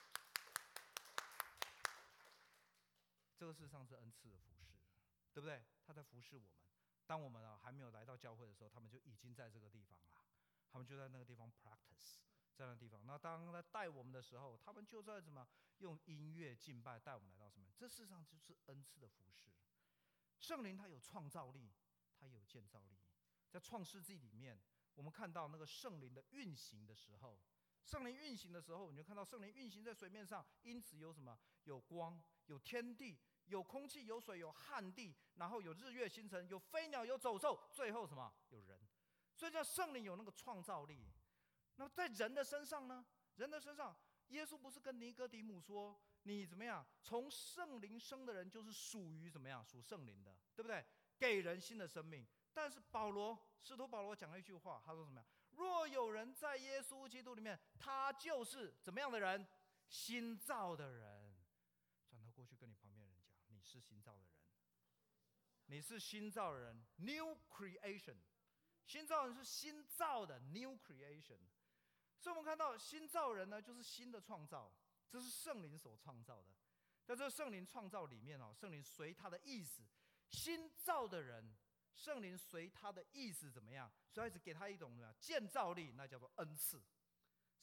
这个事实上是恩赐的服侍，对不对？他在服侍我们。当我们还没有来到教会的时候，他们就已经在这个地方了，他们就在那个地方 practice， 在那个地方。那当他带我们的时候，他们就在什么用音乐敬拜带我们来到什么？这事实上就是恩赐的服侍。圣灵他有创造力，他有建造力。在创世纪里面，我们看到那个圣灵的运行的时候，圣灵运行的时候，你就看到圣灵运行在水面上，因此有什么？有光，有天地，有空气，有水，有旱地，然后有日月星辰，有飞鸟，有走兽，最后什么？有人。所以叫圣灵有那个创造力。那在人的身上呢？人的身上，耶稣不是跟尼哥底母说，你怎么样？从圣灵生的人就是属于怎么样？属圣灵的，对不对？给人新的生命。但是使徒保罗讲了一句话，他说什么样？若有人在耶稣基督里面，他就是怎么样的人？新造的人。转头过去跟你旁边人讲，你是新造的人，你是新造的人 ，New Creation。新造人是新造的 New Creation。所以我们看到新造人呢，就是新的创造，这是圣灵所创造的。在这圣灵创造里面，圣灵随他的意思，新造的人。圣灵随他的意思怎么样？所以给他一种建造力，那叫做恩赐。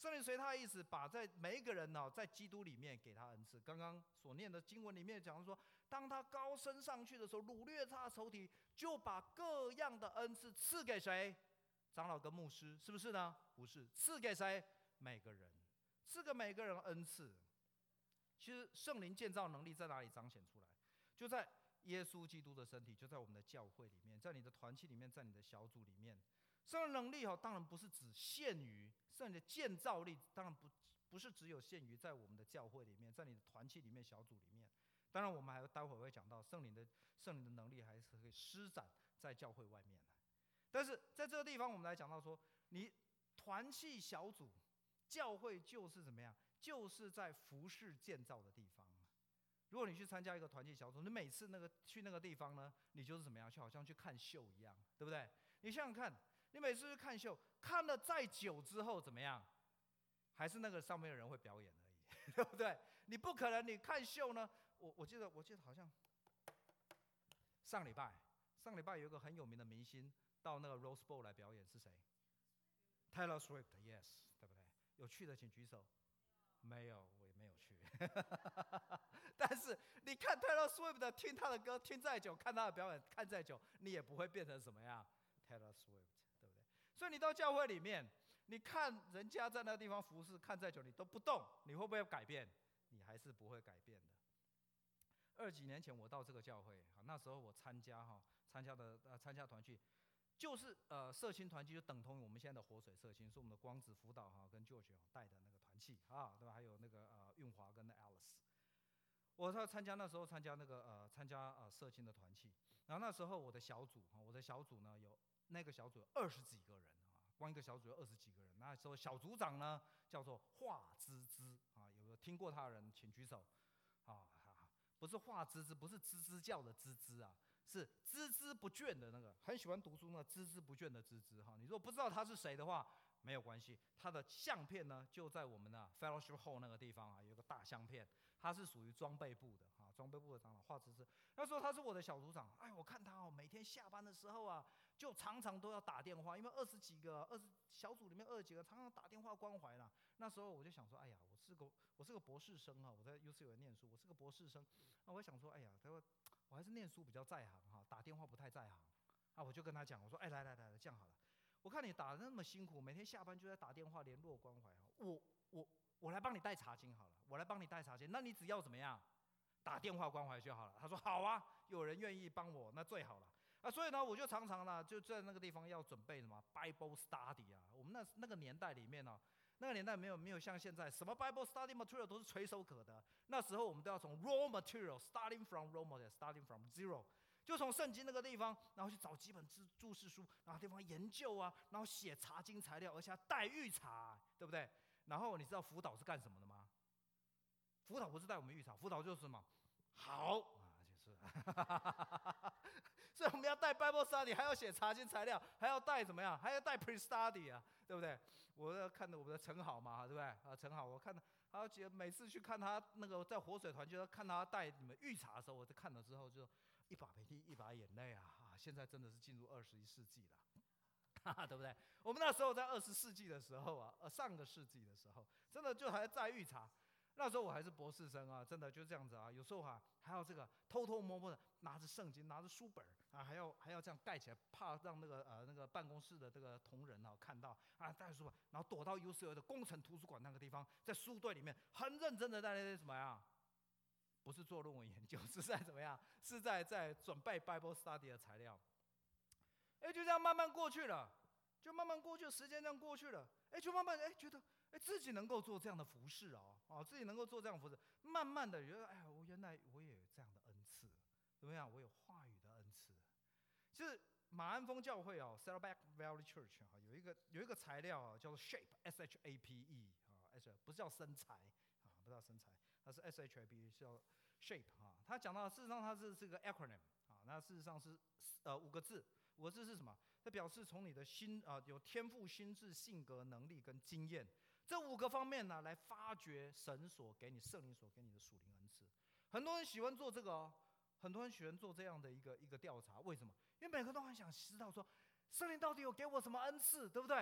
圣灵随他的意思，把在每一个人呢，在基督里面给他恩赐。刚刚所念的经文里面讲说，当他高升上去的时候，掳掠他的仇敌，就把各样的恩赐赐给谁？长老跟牧师，是不是呢？不是，赐给谁？每个人，赐给每个人恩赐。其实圣灵建造能力在哪里彰显出来？就在耶稣基督的身体，就在我们的教会里面，在你的团契里面，在你的小组里面。圣灵能力当然不是只限于圣灵的建造力，当然不是只有限于在我们的教会里面，在你的团契里面、小组里面。当然，我们还待会儿会讲到圣灵的能力还是可以施展在教会外面的。但是在这个地方，我们来讲到说，你团契小组、教会就是怎么样？就是在服事建造的地方。如果你去参加一个团契小组，你每次去那个地方呢，你就是怎么样？就好像去看秀一样，对不对？你想想看，你每次去看秀，看了再久之后怎么样？还是那个上面的人会表演而已，对不对？你不可能，你看秀呢？我记得好像上礼拜有一个很有名的明星到那个 Rose Bowl 来表演，是谁 ？Taylor Swift，yes， 对不对？有去的请举手。没有，我也没有去。但是你看 Taylor Swift 听他的歌听再久，看他的表演看再久，你也不会变成什么样 Taylor Swift， 对不对？所以你到教会里面，你看人家在那个地方服侍，看再久你都不动，你会不会改变？你还是不会改变的。20几年前我到这个教会，那时候我参加团契，就是社青团契，就等同于我们现在的活水社青，是我们的光子辅导跟 George 带的那个团契对吧？还有那个运华跟 Alice。我参加那个社青的团契，然后那时候我的小组呢有那个小组有20几个人光一个小组有20几个人。那时候小组长呢叫做华芝芝有没有听过他的人请举手不是华芝芝，不是吱吱叫的吱吱是孜孜不倦的那个，很喜欢读书那孜孜不倦的孜孜你如果不知道他是谁的话，没有关系，他的相片呢就在我们的 Fellowship Hall 那个地方有个大相片，他是属于装备部的装备部的长老华芝芝。那时候他是我的小组长，我看他每天下班的时候就常常都要打电话，因为小组里面20几个常常打电话关怀啦。那时候我就想说，我是个博士生我在 UCLA 念书，我是个博士生，我想说，我还是念书比较在行打电话不太在行我就跟他讲，我说，来，这样好了，我看你打得那么辛苦，每天下班就在打电话联络关怀我来帮你带茶巾好了，我来帮你带茶巾，那你只要怎么样，打电话关怀就好了。他说好啊，有人愿意帮我，那最好了所以呢，我就常常呢就在那个地方要准备什么 Bible Study 我们那个年代里面那个年代没有像现在什么 Bible Study Material 都是垂手可得。那时候我们都要从 Raw Material starting from Raw Material starting from zero， 就从圣经那个地方，然后去找几本注释书，然后地方研究然后写查经材料，而且还带预查对不对？然后你知道辅导是干什么的吗？辅导不是带我们预查，辅导就是什么好就是所以我们要带 Bible Study， 还要写查经材料，还要带怎么样？还要带 Pre-Study 对不对？我要看着我们的陈好嘛，对不对？陈好，我看他每次去看他那个在活水团，就要看他带你们预查的时候，我在看了之后就一把鼻涕一把眼泪现在真的是进入21世纪了对不对？我们那时候在20世纪的时候上个世纪的时候，真的就还在预查。那时候我还是博士生真的就这样子有时候还要这个偷偷摸摸的拿着圣经，拿着书本还要这样盖起来，怕让那个办公室的这个同仁看到带书本，然后躲到 UCLA 的工程图书馆那个地方，在书队里面很认真的在那什么呀？不是做论文研究，是在怎么样？是在准备 Bible Study 的材料。就这样慢慢过去了，时间这样过去了，就慢慢觉得自己能够做这样的服事自己能够做这样的服事，慢慢的觉得原来我也有这样的恩赐，怎么样？我有话语的恩赐。就是马鞍峰教会Saddleback Valley Church 有一个材料叫做 shape SHAPE 不是叫身材不是叫身材，它是 SHAPE 是叫 shape 它讲到事实上它是个 acronym 那事实上是5个字是什么？它表示从你的心有天赋、心智、性格、能力跟经验这5个方面来发掘神所给你、圣灵所给你的属灵恩赐。很多人喜欢做这个很多人喜欢做这样的一个调查，为什么？因为每个人都很想知道说，圣灵到底有给我什么恩赐，对不对？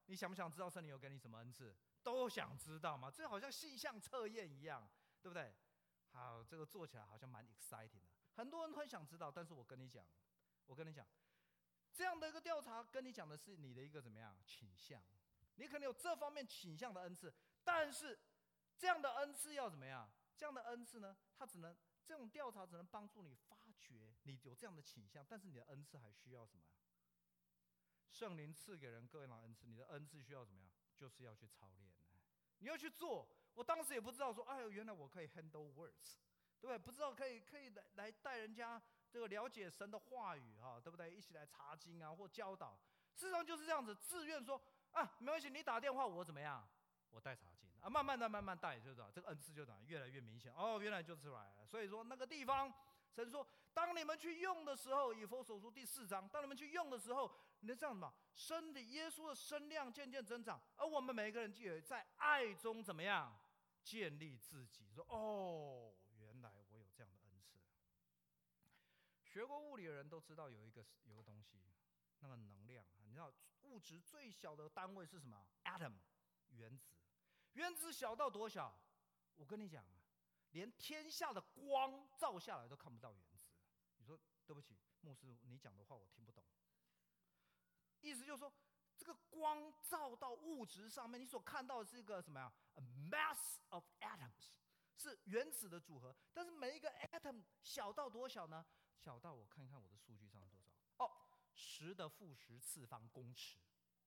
你想不想知道圣灵有给你什么恩赐？都想知道嘛，这好像性向测验一样，对不对？好，这个做起来好像蛮 exciting 的，很多人都很想知道。但是我跟你讲，这样的一个调查跟你讲的是你的一个怎么样倾向，你可能有这方面倾向的恩赐，但是这样的恩赐要怎么样？这样的恩赐呢，这种调查只能帮助你发掘你有这样的倾向，但是你的恩赐还需要什么？圣灵赐给人各样的恩赐，你的恩赐需要怎么样？就是要去操练，你要去做。我当时也不知道说，哎呦，原来我可以 handle words， 对不对？不知道可以来带人家这个了解神的话语啊，对不对？一起来查经啊，或教导。事实上就是这样子，自愿说啊，没关系，你打电话我怎么样？我带查经啊，慢慢带，就知道这个恩赐就怎么越来越明显。哦，原来就出来了。所以说那个地方，神说，当你们去用的时候，以弗所书第4章，当你们去用的时候，你这样什么？身体耶稣的身量渐渐增长，而我们每一个人就有在爱中怎么样建立自己？说哦，原来我有这样的恩赐。学过物理的人都知道有一个东西，那个能量，你知道物质最小的单位是什么 ？atom， 原子。原子小到多小？我跟你讲啊，连天下的光照下来都看不到原子。你说对不起，牧师，你讲的话我听不懂。意思就是说，这个光照到物质上面，你所看到的是一个什么呀 ？A mass of atoms， 是原子的组合。但是每一个 atom 小到多小呢？小到我看一看我的数据上是多少？哦，10的负10次方公尺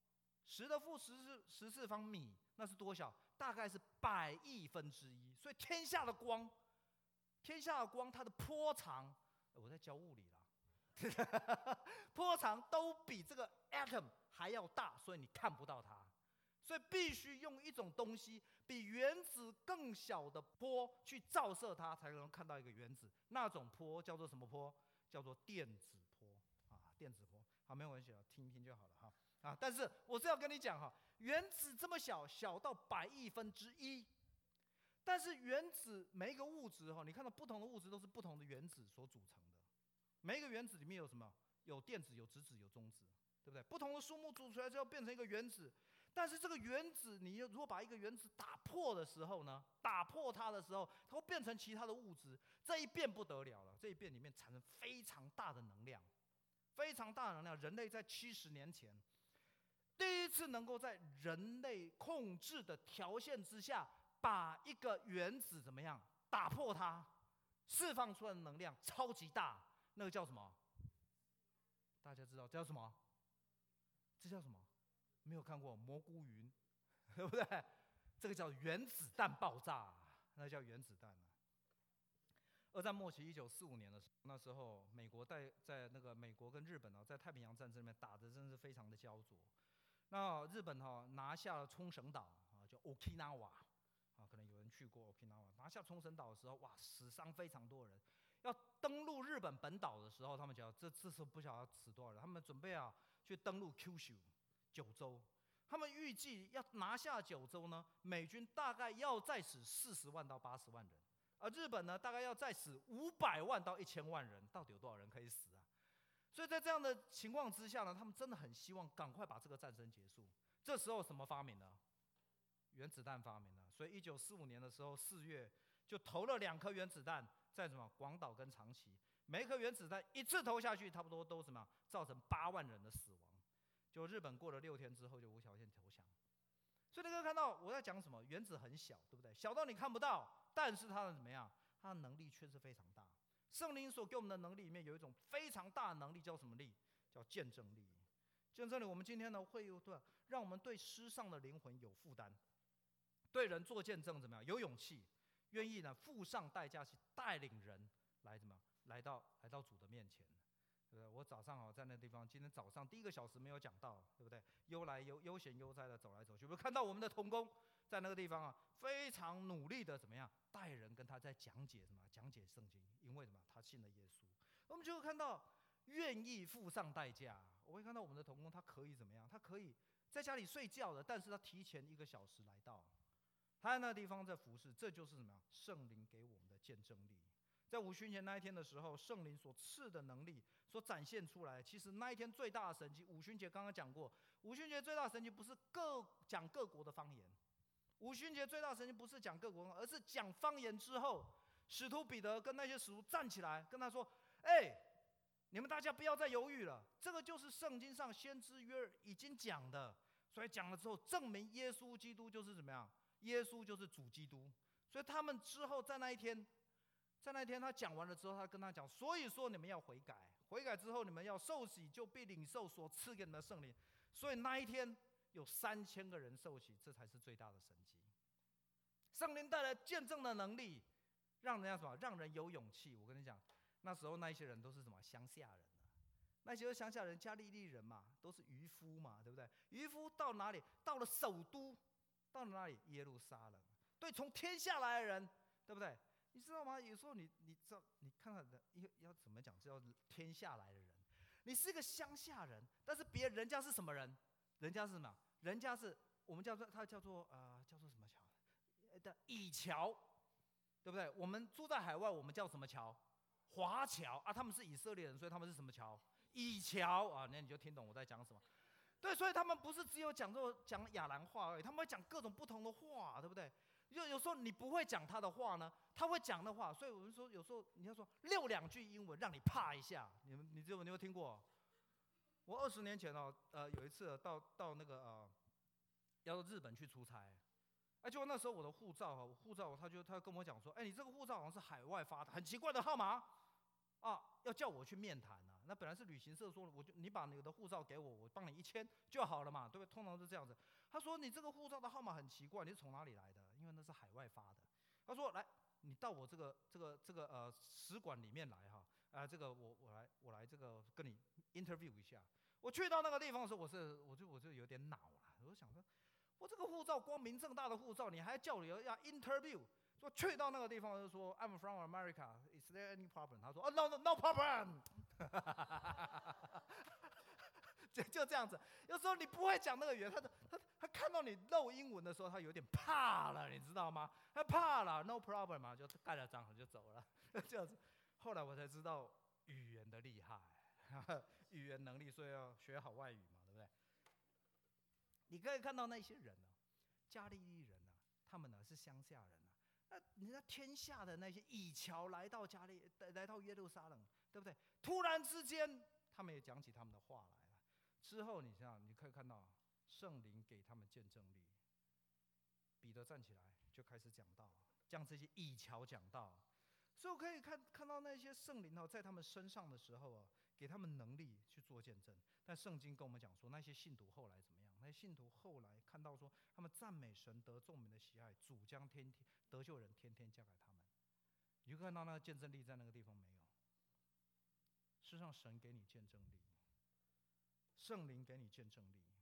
，10的负10次方米，那是多小？大概是100亿分之一。所以天下的光它的波长，我在教物理啦。波长都比这个 atom 还要大，所以你看不到它，所以必须用一种东西比原子更小的波去照射它，才能看到一个原子。那种波叫做什么波？叫做电子波啊，电子波。好，没有关系了，听一听就好了哈。啊，但是我是要跟你讲哈，原子这么小，小到100亿分之一。但是原子每一个物质哈，你看到不同的物质都是不同的原子所组成的。每一个原子里面有什么？有电子，有质子，有中子，对不对？不同的数目组出来之后变成一个原子。但是这个原子，你如果把一个原子打破的时候呢？打破它的时候，它会变成其他的物质。这一变不得了了，这一变里面产生非常大的能量，非常大的能量。人类在70年前，第一次能够在人类控制的条件之下，把一个原子怎么样打破它，释放出来的能量超级大。那个叫什么？大家知道叫什么？这叫什么？没有看过蘑菇云，对不对？这个叫原子弹爆炸，那叫原子弹。二战末期，1945年的时候，那时候美国在那个美国跟日本在太平洋战争里面打得真是非常的焦灼。那日本拿下了冲绳岛啊，叫 Okinawa 啊，可能有人去过 Okinawa。拿下冲绳岛的时候，哇，死伤非常多人。要登陆日本本岛的时候，他们讲这次不晓得要死多少人。他们准备去登陆 Kyushu 九州，他们预计要拿下九州呢，美军大概要再死40万到80万人，而日本呢，大概要再死500万到1000万人。到底有多少人可以死啊？所以在这样的情况之下呢，他们真的很希望赶快把这个战争结束。这时候什么发明了？原子弹发明了。所以1945年的时候4月就投了2颗原子弹在什么广岛跟长崎，每一颗原子弹一次投下去，差不多都什么造成8万人的死亡。就日本过了6天之后就无条件投降。所以大家看到我在讲什么？原子很小，对不对？小到你看不到，但是它的怎么样？它的能力却是非常大。圣灵所给我们的能力里面有一种非常大的能力，叫什么力？叫见证力。见证力，我们今天呢会让我们对世上的灵魂有负担，对人做见证怎么样？有勇气，愿意呢付上代价去带领人来怎么样？来到主的面前，对不对？我早上在那地方，今天早上第1个小时没有讲到，对不对？悠闲悠哉的走来走去，有没有看到我们的同工在那个地方非常努力的怎么样带人跟他在讲解什么？讲解圣经，因为什么？他信了耶稣。我们就会看到愿意付上代价。我会看到我们的同工，他可以怎么样？他可以在家里睡觉的，但是他提前1个小时来到，他在那个地方在服侍。这就是什么样？圣灵给我们的见证力。在五旬节那一天的时候，圣灵所赐的能力所展现出来，其实那一天最大的神迹，五旬节刚刚讲过， 五旬节最大的神迹不是讲各国的方言，五旬节最大的神迹不是讲各国，而是讲方言之后，使徒彼得跟那些使徒站起来，跟他说：“你们大家不要再犹豫了，这个就是圣经上先知约珥已经讲的。所以讲了之后，证明耶稣基督就是怎么样？耶稣就是主基督。所以他们之后在那一天他讲完了之后，他跟他讲：所以说你们要悔改，悔改之后你们要受洗，就必领受所赐给你们的圣灵。所以那一天有3000个人受洗，这才是最大的神迹。圣灵带来见证的能力，让人家什么？让人有勇气。我跟你讲，那时候那一些人都是什么？乡下人。那些乡下人，加利利人嘛，都是渔夫嘛，对不对？渔夫到哪里？到了首都，到了哪里？耶路撒冷。对，从天下来的人，对不对？你知道吗？有时候你知道，你看看要怎么讲，叫天下来的人。你是一个乡下人，但是人家是什么人？人家是什么？人家是我们叫做他叫做什么桥的以侨，对不对？我们住在海外，我们叫什么侨？华侨啊，他们是以色列人，所以他们是什么侨？以侨啊，那你就听懂我在讲什么。对，所以他们不是只有讲亚兰话而已，他们会讲各种不同的话，对不对？有时候你不会讲他的话呢，他会讲的话，所以我们说有时候你要说6两句英文让你怕一下，你有没有听过？我20年前有一次到那个要到日本去出差，结果那时候我的护照他跟我讲说，你这个护照好像是海外发的，很奇怪的号码要叫我去面谈啊。那本来是旅行社说，你把你的护照给我，我帮你1签就好了嘛，对不对？通常是这样子。他说你这个护照的号码很奇怪，你是从哪里来的？因为那是海外发的。他说来，你到我这个使馆里面来哈，这个我来这个跟你 interview 一下。我去到那个地方的时候，我就有点恼了，我想说，我这个护照光明正大的护照，你还叫我要 interview？说去到那个地方就说 I'm from America, is there any problem？ 他说no problem 就这样子。有时候你不会讲那个语言，他看到你漏英文的时候，他有点怕了，你知道吗？他怕了 no problem 嘛，就盖了章就走了这样子。后来我才知道语言的厉害语言能力，所以要学好外语嘛，对不对？你可以看到那些人加利利人他们是乡下人人家天下的那些以侨来到耶路撒冷，对不对？突然之间，他们也讲起他们的话来了。之后你可以看到圣灵给他们见证力。彼得站起来就开始讲道，将这些以侨讲道。所以我可以看到那些圣灵在他们身上的时候给他们能力去做见证。但圣经跟我们讲说，那些信徒后来怎么样？那些信徒后来看到说，他们赞美神，得众民的喜爱，主将得救人天天加给他们。你就看到那个见证力在那个地方没有？事实上，神给你见证力，圣灵给你见证力。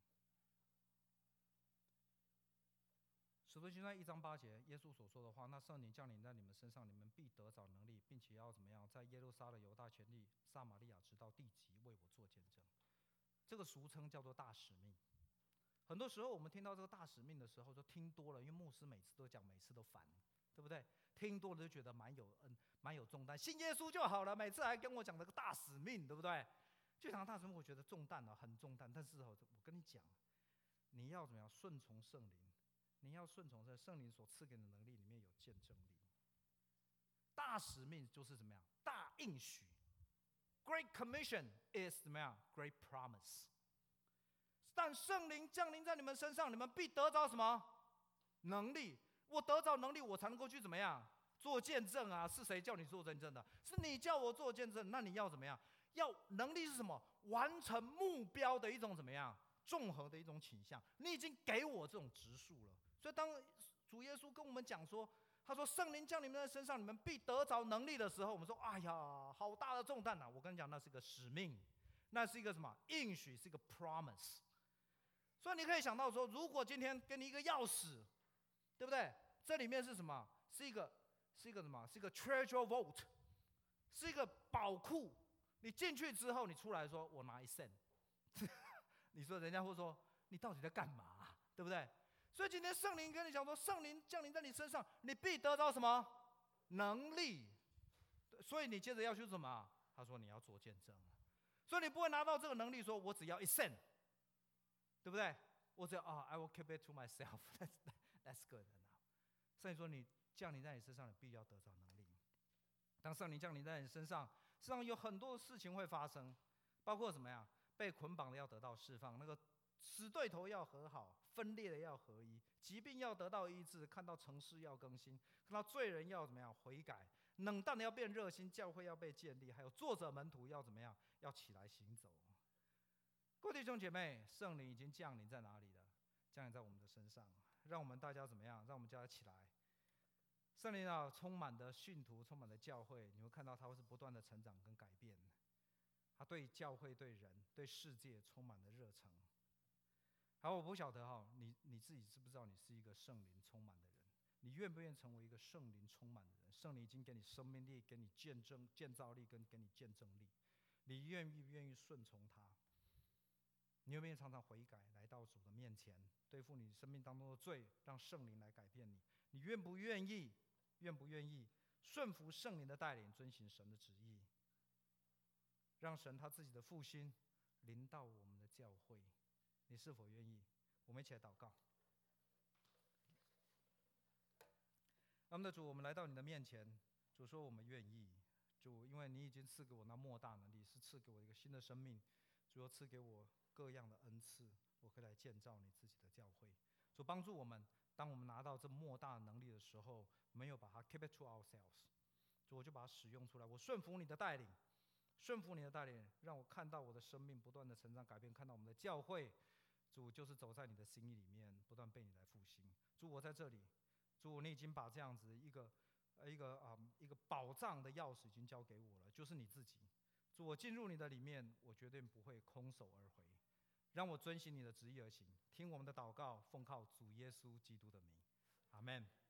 使徒行传1章8节，耶稣所说的话：那圣灵降临在你们身上，你们必得着能力，并且要怎么样？在耶路撒冷、犹大全地、撒玛利亚直到地极，为我做见证。这个俗称叫做大使命。很多时候我们听到这个大使命的时候，就听多了，因为牧师每次都讲，每次都烦，对不对？听多了就觉得蛮有重担，信耶稣就好了。每次还跟我讲这个大使命，对不对？就讲大使命，我觉得重担很重担。但是我跟你讲，你要怎么样顺从圣灵？你要顺从在圣灵所赐给你的能力里面有见证力。大使命就是怎么样？大应许。Great Commission is 怎么样 ？Great Promise。但圣灵降临在你们身上，你们必得着什么能力？我得着能力，我才能够去怎么样做见证啊？是谁叫你做见证的？是你叫我做见证。那你要怎么样？要能力是什么？完成目标的一种怎么样？综合的一种倾向。你已经给我这种指数了。所以当主耶稣跟我们讲说，他说圣灵降临在身上，你们必得着能力的时候，我们说哎呀，好大的重担啊！我跟你讲，那是一个使命，那是一个什么应许，是一个 promise。所以你可以想到说，如果今天给你一个钥匙，对不对？这里面是什么？是一个什么？是一个 treasure vault， 是一个宝库。你进去之后，你出来说我拿1 cent， 你说人家会说你到底在干嘛？对不对？所以今天圣灵跟你讲说，圣灵降临在你身上，你必得到什么能力？所以你接着要去什么？他说你要做见证。所以你不会拿到这个能力，说我只要1 cent，对对不对？我只要I will keep it to myself. That's good enough. 圣灵说，你降临在你身上，你必要得着能力。当圣灵降临在你身上，实际上有很多事情会发生，包括怎么样？被捆绑的要得到释放，那个死对头要和好，分裂的要合一，疾病要得到医治，看到城市要更新，看到罪人要怎么样悔改，冷淡的要变热心，教会要被建立，还有作者门徒要怎么样，要起来行走。各位弟兄姐妹，圣灵已经降临在哪里了？降临在我们的身上，让我们大家怎么样？让我们大家起来。圣灵啊，充满的信徒，充满的教会，你会看到它会是不断的成长跟改变。他对教会、对人、对世界充满了热忱。好，我不晓得你自己知不知道你是一个圣灵充满的人？你愿不愿意成为一个圣灵充满的人？圣灵已经给你生命力，给你建造力，跟给你见证力。你愿不愿意顺从他？你愿不愿意常常悔改，来到主的面前，对付你生命当中的罪，让圣灵来改变你？你愿不愿意？愿不愿意顺服圣灵的带领，遵行神的旨意？让神他自己的复兴临到我们的教会，你是否愿意？我们一起来祷告。我们的主，我们来到你的面前，主说我们愿意。主，因为你已经赐给我那莫大能力，是赐给我一个新的生命。主又赐给我各样的恩赐，我可以来建造你自己的教会。主帮助我们，当我们拿到这莫大能力的时候，没有把它 keep it to ourselves。主，我就把它使用出来，我顺服你的带领。顺服你的带领，让我看到我的生命不断的成长改变，看到我们的教会，主就是走在你的心意里面，不断被你来复兴。主，我在这里，主，你已经把这样子一个宝藏的钥匙已经交给我了，就是你自己。主，我进入你的里面，我绝对不会空手而回，让我遵行你的旨意而行。听我们的祷告，奉靠主耶稣基督的名，阿们。